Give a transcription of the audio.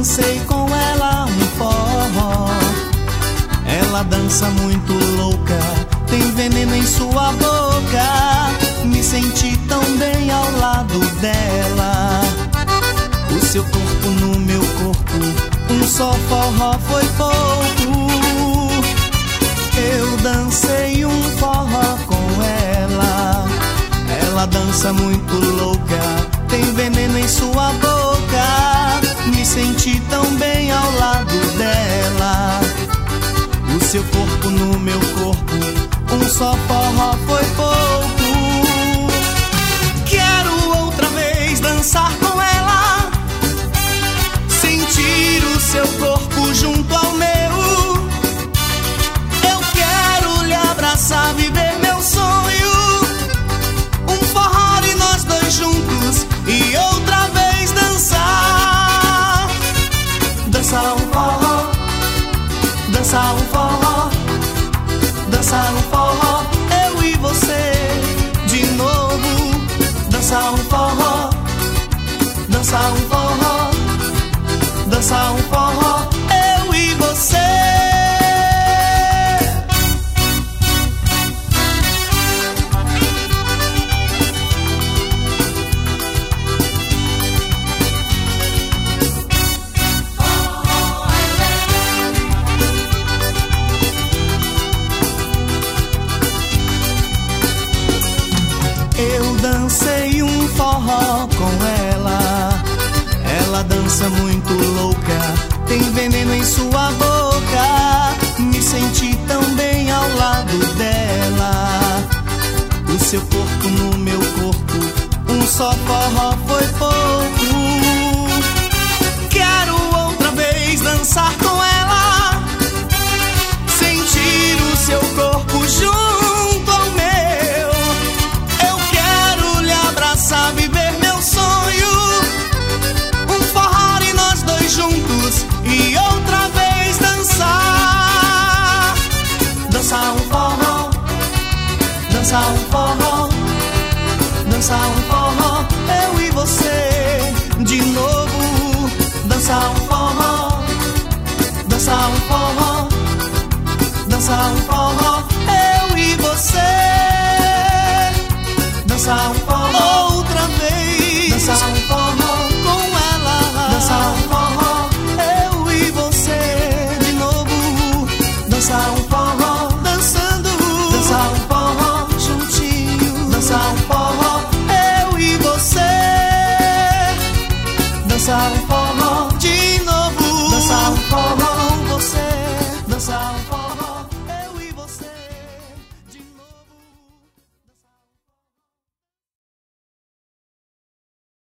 dancei com ela um forró. Ela dança muito louca, tem veneno em sua boca. Me senti tão bem ao lado dela. O seu corpo no meu corpo, um só forró foi pouco. Eu dancei um forró com ela. Ela dança muito louca, tem veneno em sua boca. Me senti tão bem ao lado dela. O seu corpo no meu corpo, um só forró foi pouco. Quero outra vez dançar com ela, sentir o seu corpo junto ao meu. Eu quero lhe abraçar, viver meu sonho. Um forró e nós dois juntos, e outra vez dançar. Dançar um forró, dançar um forró, dançar um forró, eu e você de novo. Dançar um forró, dançar um forró, dançar um forró, eu e você. Eu dancei um forró com ela. Ela dança muito louca, tem veneno em sua boca. Me senti tão bem ao lado dela. O seu corpo no meu corpo, um só forró foi pouco. Quero outra vez dançar com ela, sentir o seu corpo junto ao meu. Eu quero lhe abraçar, viver meu sonho. Um forró e nós dois juntos, e outra vez dançar. Dançar um forró, dançar um forró,